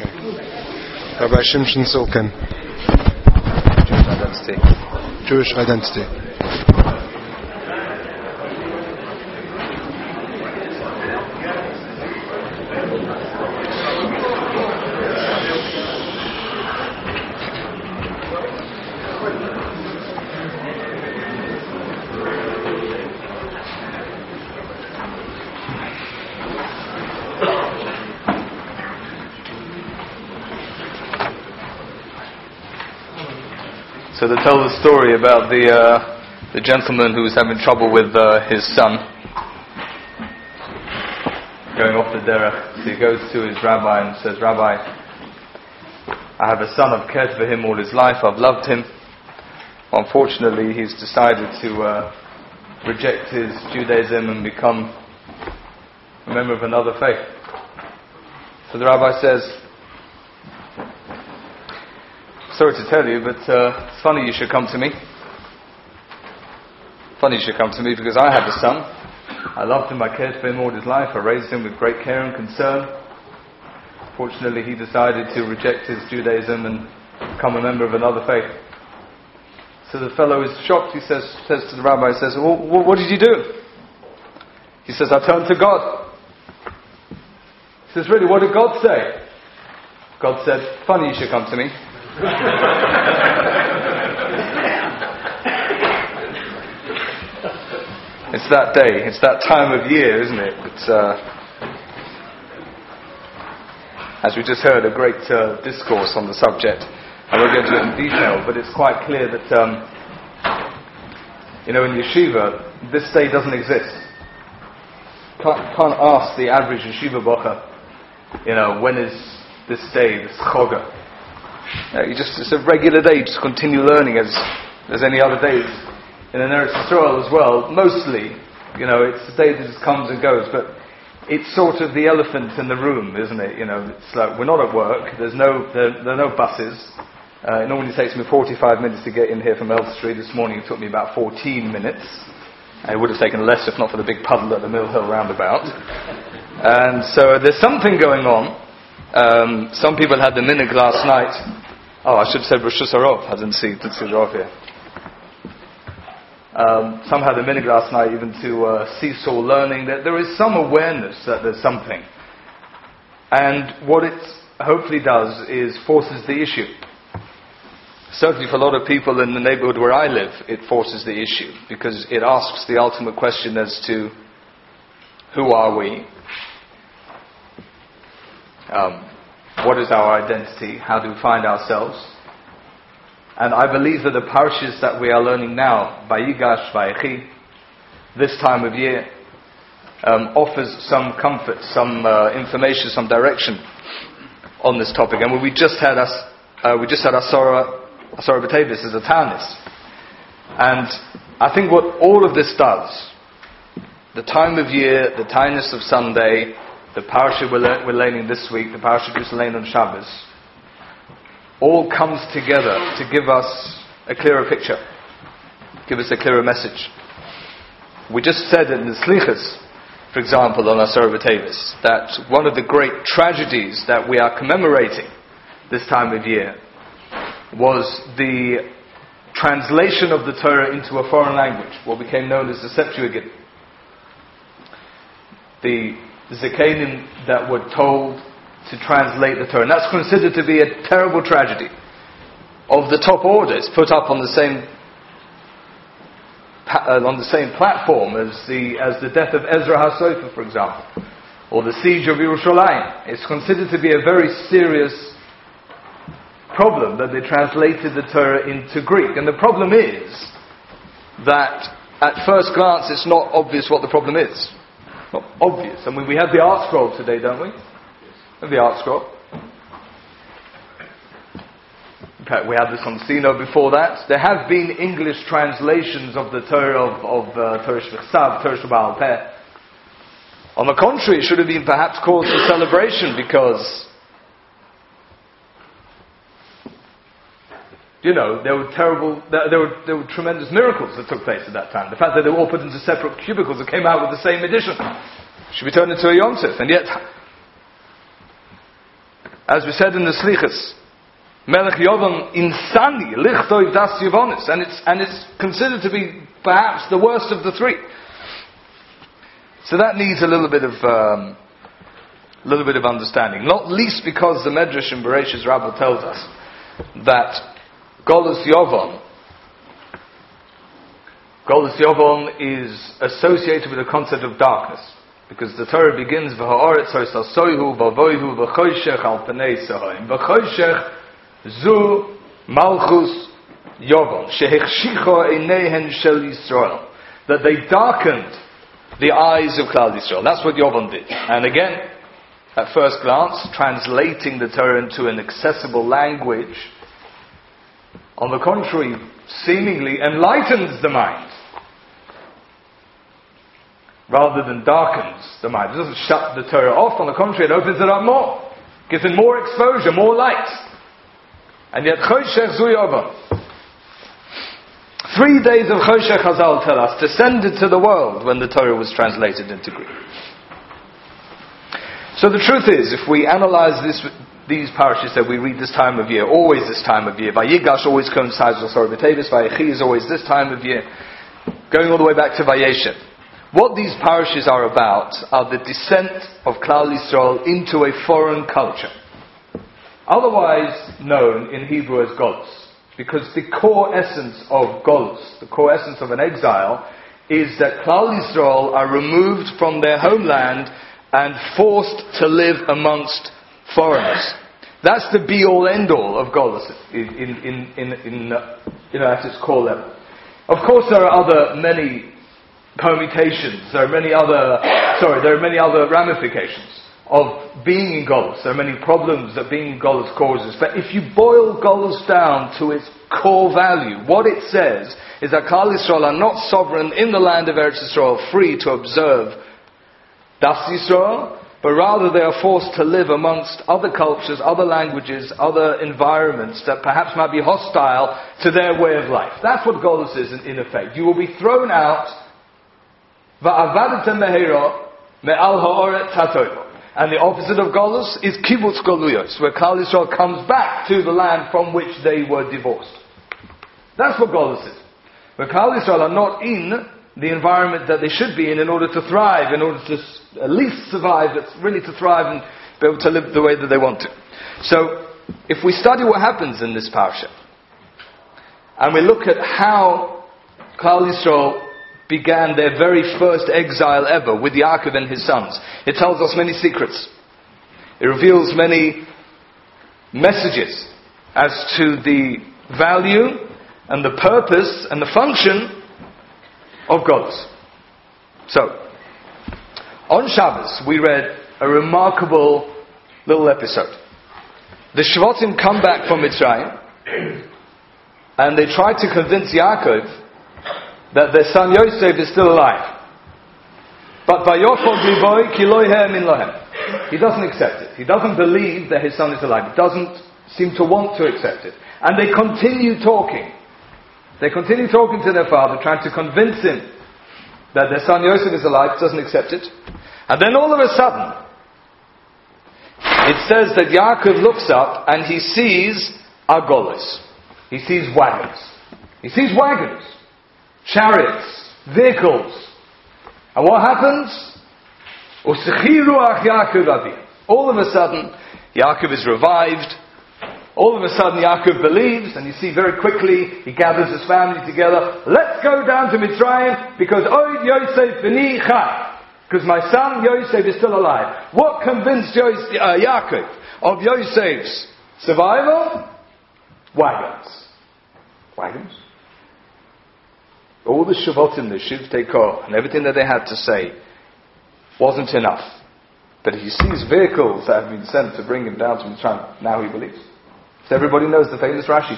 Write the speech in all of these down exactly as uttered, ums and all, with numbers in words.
Okay. Rabbi Shimshon Silken. Jewish identity. Jewish identity. So they tell the story about the uh, the gentleman who was having trouble with uh, his son going off the derech. So he goes to his rabbi and says, "Rabbi, I have a son. I've cared for him all his life. I've loved him. Unfortunately, he's decided to uh, reject his Judaism and become a member of another faith." So the rabbi says, "Sorry to tell you, but uh, it's funny you should come to me. Funny you should come to me because I had a son. I loved him, I cared for him all his life, I raised him with great care and concern. Fortunately, he decided to reject his Judaism and become a member of another faith." So the fellow is shocked. He says, says to the rabbi, he says, well, what did you do? He says, "I turned to God." He says, "Really, what did God say?" God said, "Funny you should come to me." It's that day, it's that time of year, isn't it? It's, uh, as we just heard, a great uh, discourse on the subject. I won't go into it in detail, but it's quite clear that, um, you know, in yeshiva, this day doesn't exist. Can't, can't ask the average yeshiva bocher, you know, when is this day, this choga? Uh, you just, it's a regular day, you just continue learning as as any other days in an Eretz Yisrael as well. Mostly, you know, it's a day that just comes and goes, but it's sort of the elephant in the room, isn't it? You know, it's like, we're not at work, there's no, there, there are no buses. Uh, it normally takes me forty-five minutes to get in here from Elf Street. This morning it took me about fourteen minutes. And it would have taken less if not for the big puddle at the Mill Hill roundabout. And so there's something going on. Um, some people had the minhag last night. Oh, I should have said Rosh Hashanah. I didn't see, didn't see Rav here. Um, some had the minhag last night even to uh, seesaw learning. That there is some awareness that there's something. And what it hopefully does is forces the issue. Certainly for a lot of people in the neighborhood where I live, it forces the issue. Because it asks the ultimate question as to who are we? Um, what is our identity? How do we find ourselves? And I believe that the parashas that we are learning now, Vayigash, Vayechi, this time of year, um, offers some comfort, some uh, information, some direction on this topic. And we just had us, uh, we just had Asara, Asara B'Tevis as a Tanis. And I think what all of this does, the time of year, the Tanis of Sunday, the parasha we're, le- we're learning this week, the parasha we're learning on Shabbos, all comes together to give us a clearer picture, give us a clearer message. We just said in the Slichas, for example, on Asara B'Tevis, that one of the great tragedies that we are commemorating this time of year was the translation of the Torah into a foreign language, what became known as the Septuagint. The Zekanim that were told to translate the Torah. And that's considered to be a terrible tragedy of the top order. It's put up on the same uh, on the same platform as the as the death of Ezra HaSofer, for example, or the siege of Yerushalayim. It's considered to be a very serious problem that they translated the Torah into Greek. And the problem is that at first glance it's not obvious what the problem is. Not obvious. I mean, we have the Art Scroll today, don't we? We have the Art Scroll. In fact, we had the Somsino before that. There have been English translations of the Torah of, of uh, Torah Shvichsav, Torah Sheba'al Peh. On the contrary, it should have been perhaps cause for celebration because, you know, there were terrible, there, there were there were tremendous miracles that took place at that time. The fact that they were all put into separate cubicles and came out with the ssame edition should be turned into a Yom Tov. And yet, as we said in the Slichas, Melech Yovam Insani Lichtov Das Yavonis, and it's and it's considered to be perhaps the worst of the three. So that needs a little bit of um, little bit of understanding, not least because the Medrash in Bereshis Rabbah tells us that Golus Yovam, Golus Yovam is associated with the concept of darkness, because the Torah begins v'ha'aretz ha'sasoihu v'avoihu v'choshech al pnei sahoim v'choshech zu malchus Yovam shehechshicha einehen shel Yisrael, that they darkened the eyes of Klal Yisrael. That's what Yovam did. And again, at first glance, translating the Torah into an accessible language, on the contrary, seemingly enlightens the mind, rather than darkens the mind. It doesn't shut the Torah off, on the contrary, it opens it up more, gives it more exposure, more light. And yet, Choshech Zu Yovam, three days of Choshech, Chazal tell us, descended to the world when the Torah was translated into Greek. So the truth is, if we analyze this, these parashas that we read this time of year, always this time of year, Vayigash always coincides with Torah B'Tevis, Vayechi is always this time of year, going all the way back to Vayeshev. What these parashas are about are the descent of Klal Yisrael into a foreign culture, otherwise known in Hebrew as Golus. Because the core essence of Golus, the core essence of an exile, is that Klal Yisrael are removed from their homeland and forced to live amongst foreigners. That's the be-all, end-all of Golus in, in, in, in, in uh, you know, at its core level. Of course, there are other many permutations. There are many other, sorry, there are many other ramifications of being in Golus. There are many problems that being in Golus causes. But if you boil Golus down to its core value, what it says is that Klal Yisrael are not sovereign in the land of Eretz Yisrael, free to observe Das Yisrael, but rather they are forced to live amongst other cultures, other languages, other environments that perhaps might be hostile to their way of life. That's what Golus is in, in effect. You will be thrown out, va'avadatem mehera me'al ha'oret tatoivo. And the opposite of Golus is Kibbutz Goluyos, where Klal Yisrael comes back to the land from which they were divorced. That's what Golus is. Where Klal Yisrael are not in the environment that they should be in in order to thrive, in order to s- at least survive, it's really to thrive and be able to live the way that they want to. So, if we study what happens in this parasha, and we look at how Klal Yisrael began their very first exile ever with Yaakov and his sons, it tells us many secrets. It reveals many messages as to the value and the purpose and the function of Golus. So, on Shabbos, we read a remarkable little episode. The Shvatim come back from Mitzrayim, and they try to convince Yaakov that their son Yosef is still alive. But Vayofog Liboy ki lo yeh min lohem. He doesn't accept it. He doesn't believe that his son is alive. He doesn't seem to want to accept it. And they continue talking. They continue talking to their father, trying to convince him that their son Yosef is alive, doesn't accept it. And then all of a sudden, it says that Yaakov looks up and he sees Agolos. He sees wagons. He sees wagons, chariots, vehicles. And what happens? All of a sudden, Yaakov is revived. All of a sudden, Yaakov believes, and you see very quickly, he gathers his family together. Let's go down to Mitzrayim, because Oid Yosef b'ni chai, because my son Yosef is still alive. What convinced Yosef, uh, Yaakov of Yosef's survival? Wagons. Wagons. All the Shavotim, the Shivtei Kor, and everything that they had to say wasn't enough. But he sees vehicles that have been sent to bring him down to Mitzrayim. Now he believes. So everybody knows the famous Rashi.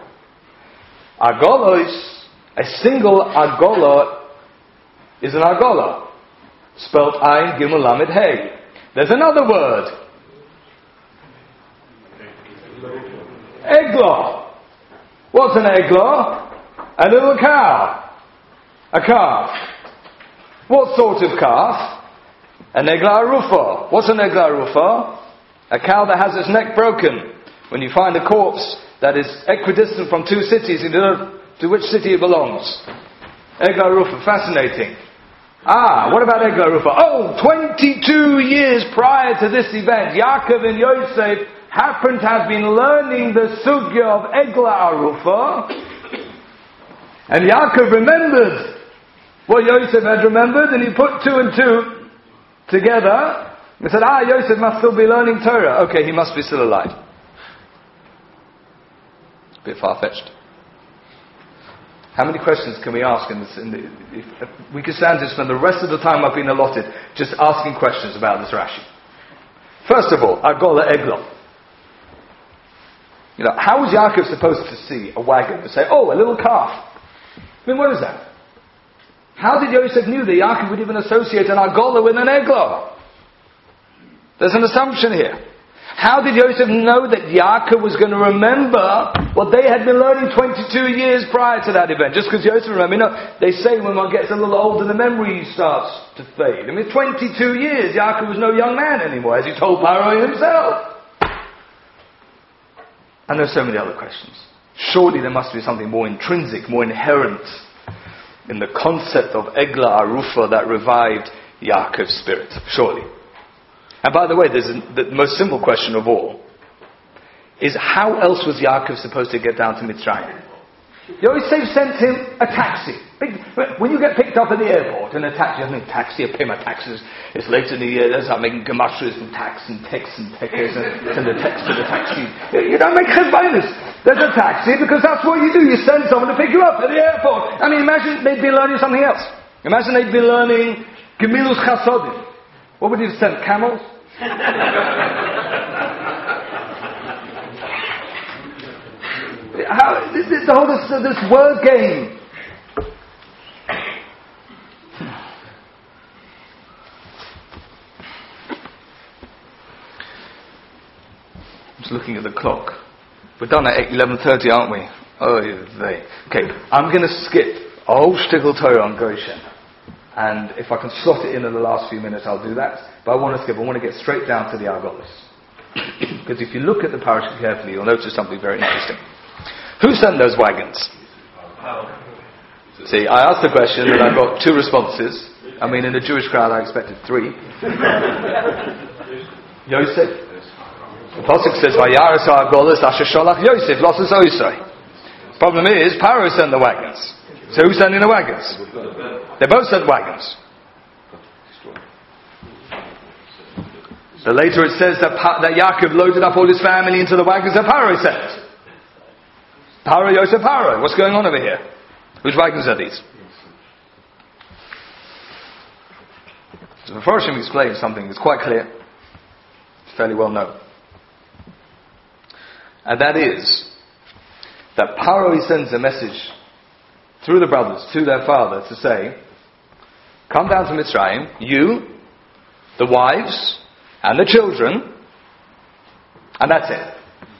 Agolos, a single Agola is an Agola, spelled Ayin Gimel Lamed Hey. There's another word. Eglah. What's an eglah? A little cow. A calf. What sort of calf? An eglah rufa. What's an eglah rufa? A cow that has its neck broken. When you find a corpse that is equidistant from two cities, you don't know to which city it belongs. Egla Rufa, fascinating. Ah, what about Egla Rufa? Oh, twenty-two years prior to this event, Yaakov and Yosef happened to have been learning the sugya of Egla Arufa, and Yaakov remembered what Yosef had remembered, and he put two and two together. He said, ah, Yosef must still be learning Torah. Okay, he must be still alive. A bit far-fetched. How many questions can we ask in this? In the, if, if we could stand to spend the rest of the time I've been allotted just asking questions about this Rashi. First of all, Agola Egla. You know, how was Yaakov supposed to see a wagon and say, oh, a little calf? I mean, what is that? How did Yosef knew that Yaakov would even associate an Agola with an Egla? There's an assumption here. How did Yosef know that Yaakov was going to remember what they had been learning twenty-two years prior to that event? Just because Yosef remembered, you know, they say when one gets a little older, the memory starts to fade. I mean, twenty-two years, Yaakov was no young man anymore, as he told Paro himself. And there's so many other questions. Surely there must be something more intrinsic, more inherent in the concept of Egla Arufa that revived Yaakov's spirit. Surely. And by the way, there's a, the most simple question of all is how else was Yaakov supposed to get down to Mitzrayim? Yosef sent him a taxi. Big, when you get picked up at the airport in a taxi, I think taxi, I pay my taxes. It's late in the year, they start making gemashras and tax and text and tekes and send the text to the taxi. You don't make chesbainus. There's a taxi because that's what you do. You send someone to pick you up at the airport. I mean, imagine they'd been learning something else. Imagine they'd been learning Gemilus Chasodim. What would you send? Camels? How, this, this, the whole this, this word game. I'm just looking at the clock. We're done at eleven thirty, aren't we? Oh, they. Okay, I'm going to skip a whole shtickle Torah on Goshen. And if I can slot it in in the last few minutes, I'll do that. But I want to skip. I want to get straight down to the Argolis. Because if you look at the parasha carefully, you'll notice something very interesting. Who sent those wagons? See, I asked the question and I got two responses. I mean, in a Jewish crowd, I expected three. Yosef. The pasuk says, "Vayaras Argolis asher sholach Yosef losses Osai." Problem is, Paro sent the wagons. So who's sending the wagons? They both sent wagons. So later it says that, pa- that Yaakov loaded up all his family into the wagons that Paro sent. Paro, Yosef, Paro. What's going on over here? Whose wagons are these? So before Hashem explains something that's quite clear, it's fairly well known. And that is that Paro, he sends a message through the brothers to their father to say, come down to Mitzrayim, you, the wives, and the children, and that's it.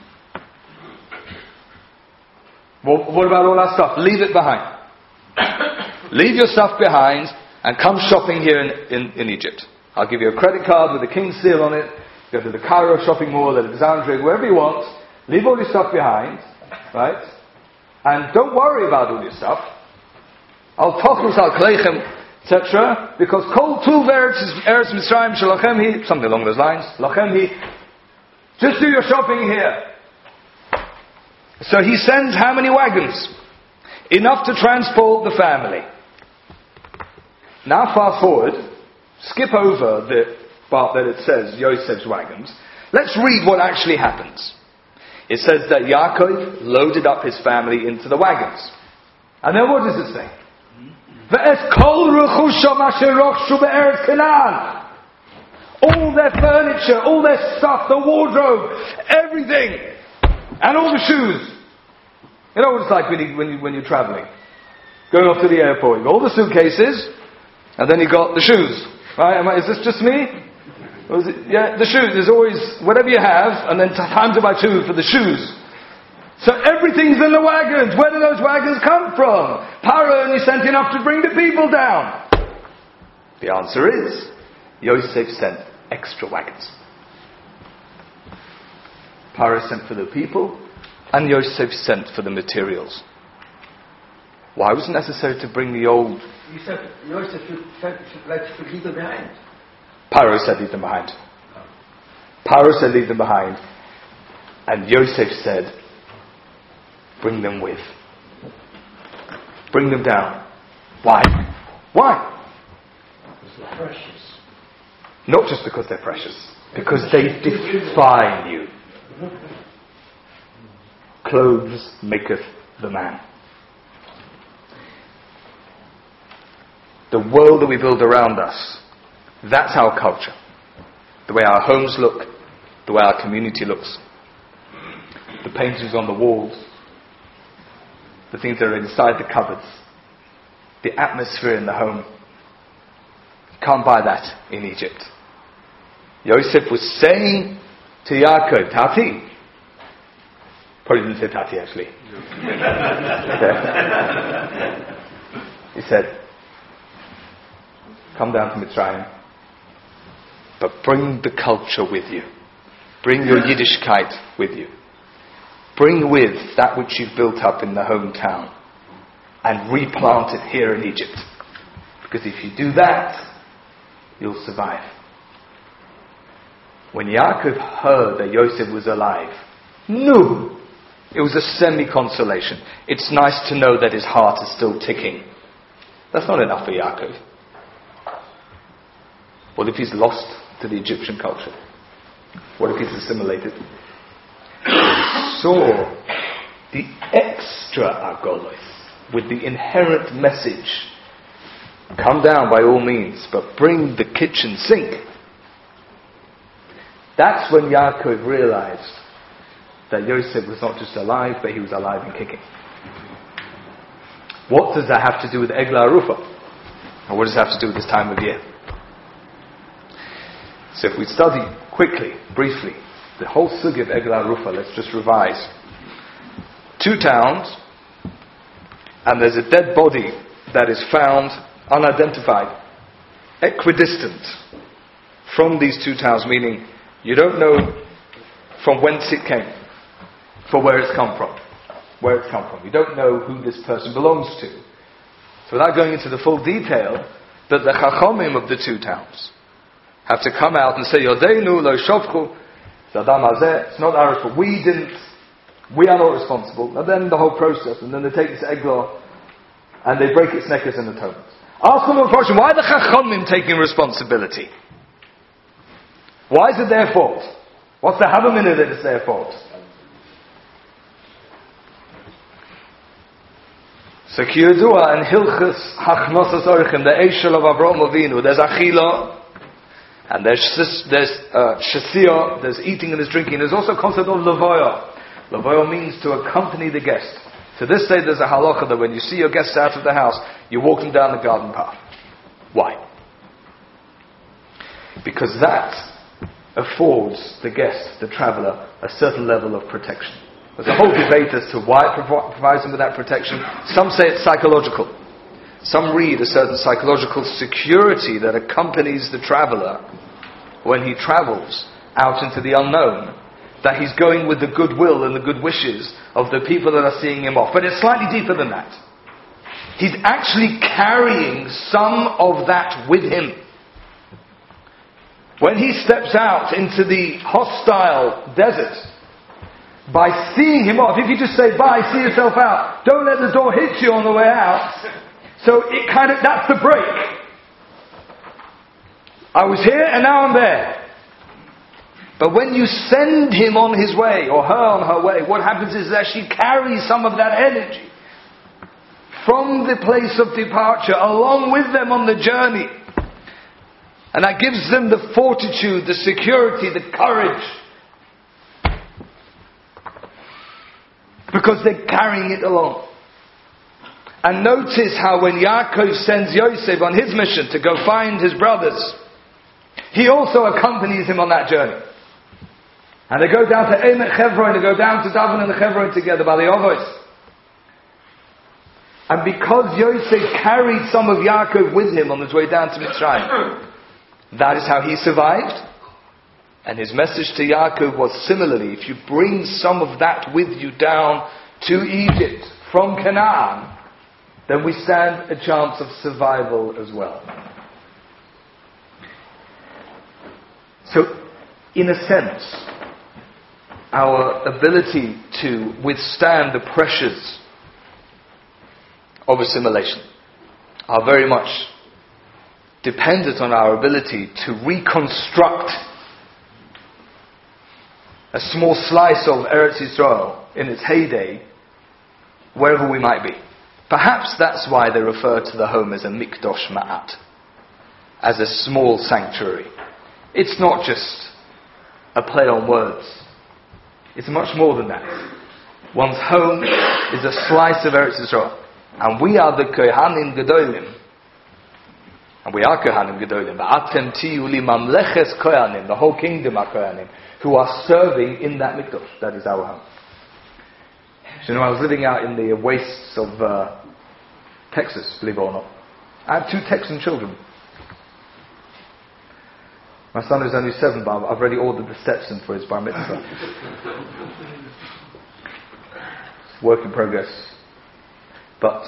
Well, what about all that stuff? Leave it behind. Leave your stuff behind and come shopping here in, in, in Egypt. I'll give you a credit card with the king's seal on it. Go to the Cairo shopping mall, Alexandria, wherever you want. Leave all your stuff behind, right? And don't worry about all your stuff. Al tochlus al kleichem, et cetera. Because kol tuv eretz Mitzrayim shalachem hi, something along those lines. Lachem hi. Just do your shopping here. So he sends how many wagons? Enough to transport the family. Now fast forward, skip over the part that it says Yosef's wagons. Let's read what actually happens. It says that Yaakov loaded up his family into the wagons. And then what does it say? All their furniture, all their stuff, the wardrobe, everything, and all the shoes. You know what it's like when, you, when, you, when you're traveling. Going off to the airport. You've got all the suitcases, and then you've got the shoes. Right? Am I, is this just me? Or is it, yeah, the shoes. There's always whatever you have, and then t- times it by two for the shoes. So everything's in the wagons. Where do those wagons come from? Paro only sent enough to bring the people down. The answer is, Yosef sent extra wagons. Paro sent for the people, and Yosef sent for the materials. Why was it necessary to bring the old? You said Yosef should, should, like, should leave them behind. Paro said leave them behind. Paro said leave them behind. And Yosef said, bring them with. Bring them down. Why? Why? Because they're precious. Not just because they're precious. Because they define you. Clothes maketh the man. The world that we build around us, that's our culture. The way our homes look, the way our community looks. The paintings on the walls, the things that are inside the cupboards, the atmosphere in the home. You can't buy that in Egypt. Yosef was saying to Yaakov, Tati. Probably didn't say Tati actually. He said, come down to Mitzrayim, but bring the culture with you. Bring your Yiddishkeit with you. Bring with that which you've built up in the hometown and replant it here in Egypt. Because if you do that, you'll survive. When Yaakov heard that Yosef was alive, no, it was a semi-consolation. It's nice to know that his heart is still ticking. That's not enough for Yaakov. What if he's lost to the Egyptian culture? What if he's assimilated? He saw the extra agolos with the inherent message. Come down by all means, but bring the kitchen sink. That's when Yaakov realized that Yosef was not just alive, but he was alive and kicking. What does that have to do with Eglah Arufa? And what does it have to do with this time of year? So if we study quickly, briefly, the whole sugya of Eglah Arufa, let's just revise. Two towns, and there's a dead body that is found unidentified, equidistant from these two towns, meaning you don't know from whence it came, for where it's come from, where it's come from. You don't know who this person belongs to. So without going into the full detail, that the chachamim of the two towns have to come out and say, Yodeinu lo shofchu zadam hazeh. It's not ours, but we didn't. We are not responsible. And then the whole process, and then they take this eglah and they break its neck as an atonement. Ask them a question: why are the chachamim taking responsibility? Why is it their fault? What's the havamina that it's their fault? So Kiyodua and Hilchas Hachnosas Orchim, the Eshel of Avraham Avinu, there's Achila, and there's there's uh, Shasiyah, there's eating and there's drinking. There's also a concept of Lavoya. Lavoya means to accompany the guest. To this day there's a halacha that when you see your guests out of the house, you walk them down the garden path. Why? Because that affords the guest, the traveller, a certain level of protection. There's a whole debate as to why it provi- provides them with that protection. Some say it's psychological. Some read a certain psychological security that accompanies the traveller when he travels out into the unknown, that he's going with the goodwill and the good wishes of the people that are seeing him off. But it's slightly deeper than that. He's actually carrying some of that with him. When he steps out into the hostile desert, by seeing him off, if you just say bye, see yourself out, don't let the door hit you on the way out. So it kind of, that's the break. I was here and now I'm there. But when you send him on his way, or her on her way, what happens is that she carries some of that energy from the place of departure along with them on the journey. And that gives them the fortitude, the security, the courage. Because they're carrying it along. And notice how when Yaakov sends Yosef on his mission to go find his brothers, he also accompanies him on that journey. And they go down to Emet Chevron, they go down to Davon and the Chevron together by the Ovos. And because Yosef carried some of Yaakov with him on his way down to Mitzrayim, that is how he survived. And his message to Yaakov was similarly, if you bring some of that with you down to Egypt from Canaan, then we stand a chance of survival as well. So, in a sense, our ability to withstand the pressures of assimilation are very much dependent on our ability to reconstruct a small slice of Eretz Yisrael in its heyday, wherever we might be. Perhaps that's why they refer to the home as a mikdosh ma'at, as a small sanctuary. It's not just a play on words. It's much more than that. One's home is a slice of Eretz Yisrael. And we are the Kohanim Gedolim. And we are Kohanim Gedolim. V'atem tiyu li mamleches Kohanim, the whole kingdom are Kohanim, who are serving in that mikdosh. That is our home. So, you know, I was living out in the wastes of uh, Texas, believe it or not. I have two Texan children. My son is only seven, but I've already ordered the Stetson for his bar mitzvah. It's work in progress. But,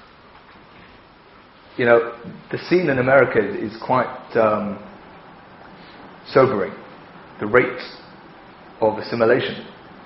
you know, the scene in America is quite um, sobering. The rate of assimilation.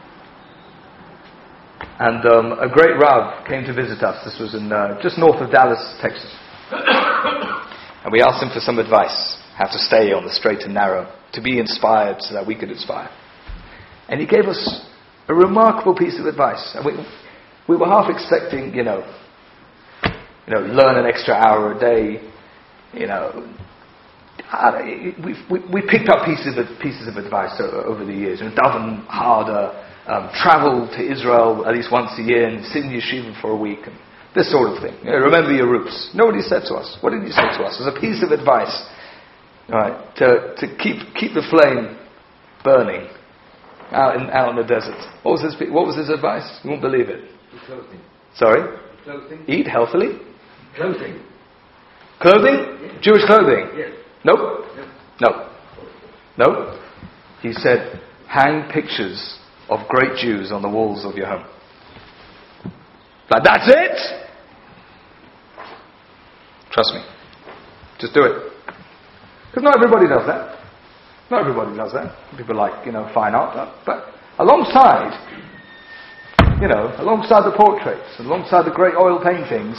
And um, a great Rav came to visit us. This was in uh, just north of Dallas, Texas. And we asked him for some advice. How to stay on the straight and narrow. To be inspired so that we could inspire. And he gave us a remarkable piece of advice. And we, we were half expecting, you know, you know, learn an extra hour a day. You know, we we, we picked up pieces of pieces of advice over the years. And daven harder. Um, travel to Israel at least once a year and sit in yeshiva for a week, and this sort of thing. You know, remember your roots. Nobody said to us. What did he say to us? As a piece of advice, all right, to to keep keep the flame burning out in out in the desert. What was his What was his advice? You won't believe it. Clothing. Sorry. Clothing. Eat healthily. Clothing. Clothing. Yes. Jewish clothing. Yes. Nope. Yes. No. No. He said, hang pictures of great Jews on the walls of your home. Like, that's it? Trust me. Just do it. Because not everybody does that. Not everybody does that. People like, you know, fine art. But alongside, you know, alongside the portraits, alongside the great oil paintings,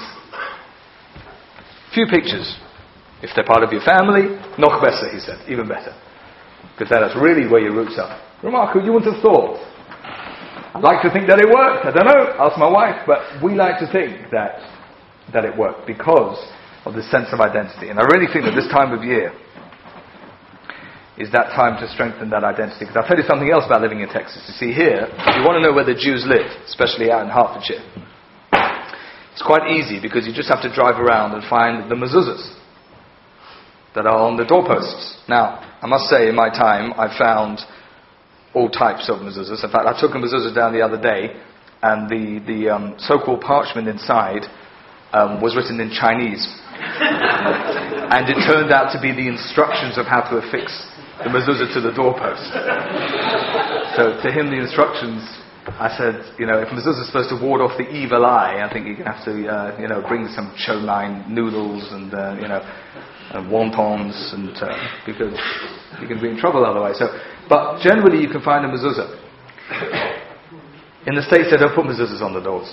few pictures. If they're part of your family, noch besser, he said. Even better. Because that's really where your roots are. Remarkable, you wouldn't have thought. I'd like to think that it worked. I don't know. Ask my wife. But we like to think that that it worked because of the sense of identity. And I really think that this time of year is that time to strengthen that identity. Because I'll tell you something else about living in Texas. You see, here, if you want to know where the Jews live, especially out in Hertfordshire, it's quite easy because you just have to drive around and find the mezuzahs that are on the doorposts. Now, I must say, in my time, I found all types of mezuzahs. In fact, I took a mezuzah down the other day, and the, the um, so-called parchment inside um, was written in Chinese. And it turned out to be the instructions of how to affix the mezuzah to the doorpost. So to him, the instructions, I said, you know, if mezuzah is supposed to ward off the evil eye, I think you're going to have to, uh, you know, bring some chow mein noodles and, uh, you know, and wontons, and uh, because you can be in trouble otherwise. So, but generally you can find a mezuzah. In the States they don't put mezuzahs on the doors.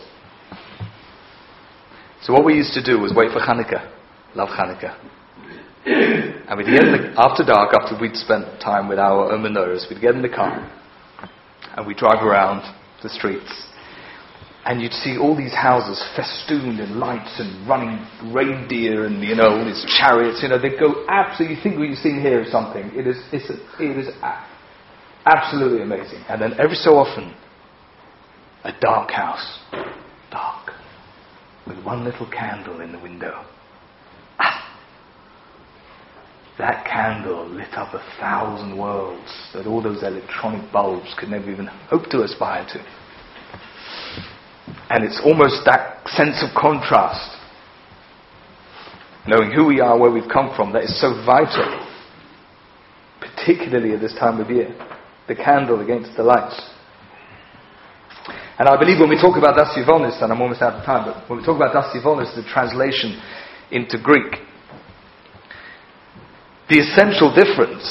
So what we used to do was wait for Hanukkah. Love Hanukkah. And we'd get in the, after dark, after we'd spent time with our menorahs, we'd get in the car and we'd drive around the streets. And you'd see all these houses festooned in lights and running reindeer and, you know, all these chariots. You know, they go absolutely. You think what you've seen here is something. It is. It's a, it is a, absolutely amazing. And then every so often, a dark house, dark, with one little candle in the window. Ah! That candle lit up a thousand worlds that all those electronic bulbs could never even hope to aspire to. And it's almost that sense of contrast, knowing who we are, where we've come from, that is so vital. particularly at this time of year. The candle against the light. And I believe when we talk about Das Yivonis, and I'm almost out of time, but when we talk about Das Yivonis, the translation into Greek, the essential difference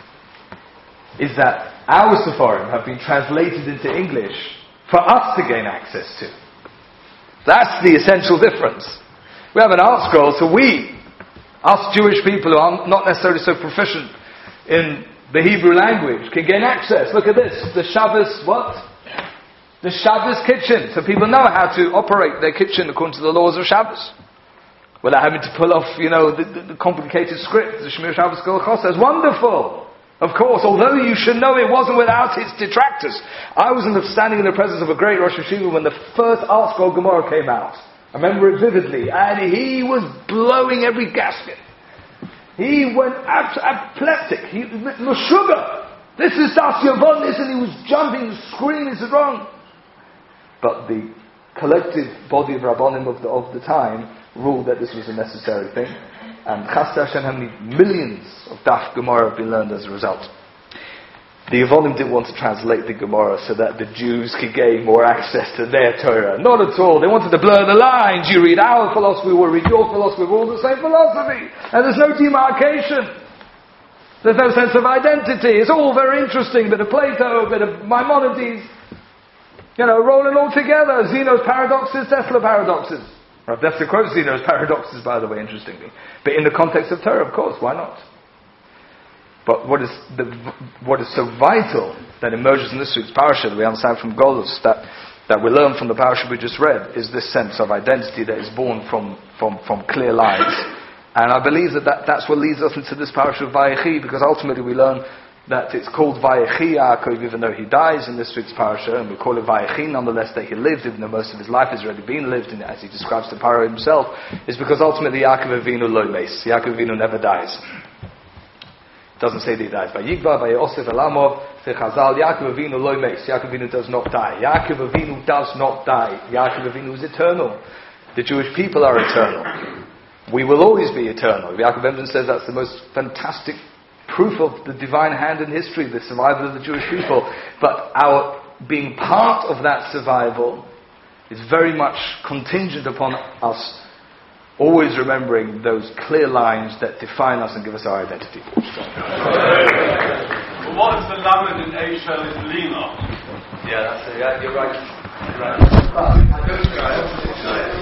is that our Sepharim have been translated into English for us to gain access to. That's the essential difference. We have an art scroll, so we, us Jewish people who are not necessarily so proficient in the Hebrew language, can gain access. Look at this, the Shabbos, what? The Shabbos kitchen. So people know how to operate their kitchen according to the laws of Shabbos. Without having to pull off, you know, the, the, the complicated script, the Shemir Shabbos Kol Choseh. It's wonderful. Of course, although you should know it wasn't without its detractors. I was in the, standing in the presence of a great Rosh Hashiva when the first Art Scroll Gemara came out. I remember it vividly. And he was blowing every gasket. He went abs- apoplectic. He, no sugar. This is Das Yivonis, and he was jumping, screaming, this is wrong. But the collective body of Rabbanim of the, of the time ruled that this was a necessary thing. And Chas Hashem, how many millions of Daf Gemara have been learned as a result. The Yevonim didn't want to translate the Gemara so that the Jews could gain more access to their Torah. Not at all. They wanted to blur the lines. You read our philosophy, we'll read your philosophy, we're all the same philosophy. And there's no demarcation. There's no sense of identity. It's all very interesting. A bit of Plato, a bit of Maimonides. You know, rolling all together. Zeno's paradoxes, Tesla paradoxes. Rav Dessler quotes Zeno's paradoxes, by the way, interestingly. But in the context of Torah, of course, why not? But what is the, what is so vital that emerges in this week's parasha, that we understand from Golus, that, that we learn from the parasha we just read, is this sense of identity that is born from, from, from clear lines. And I believe that, that that's what leads us into this parasha of Vayechi, because ultimately we learn that it's called Vayechi Yaakov, even though he dies in this week's parasha, and we call it Vayechi nonetheless, that he lived, even though most of his life has already been lived, and as he describes to Paro himself, is because ultimately Yaakov Avinu lo meis. Yaakov Avinu never dies. It doesn't say that he dies. Vayigva, Vayosef, Elamov, say Chazal, Yaakov Avinu lo meis. Yaakov Avinu does not die. Yaakov Avinu does not die. Yaakov Avinu is eternal. The Jewish people are eternal. We will always be eternal. Yaakov Emden says that's the most fantastic proof of the divine hand in history, the survival of the Jewish people. But our being part of that survival is very much contingent upon us always remembering those clear lines that define us and give us our identity. Well, what is the lamed in Eishel is Lina? Yeah, that's it. Yeah, you're right. You're right.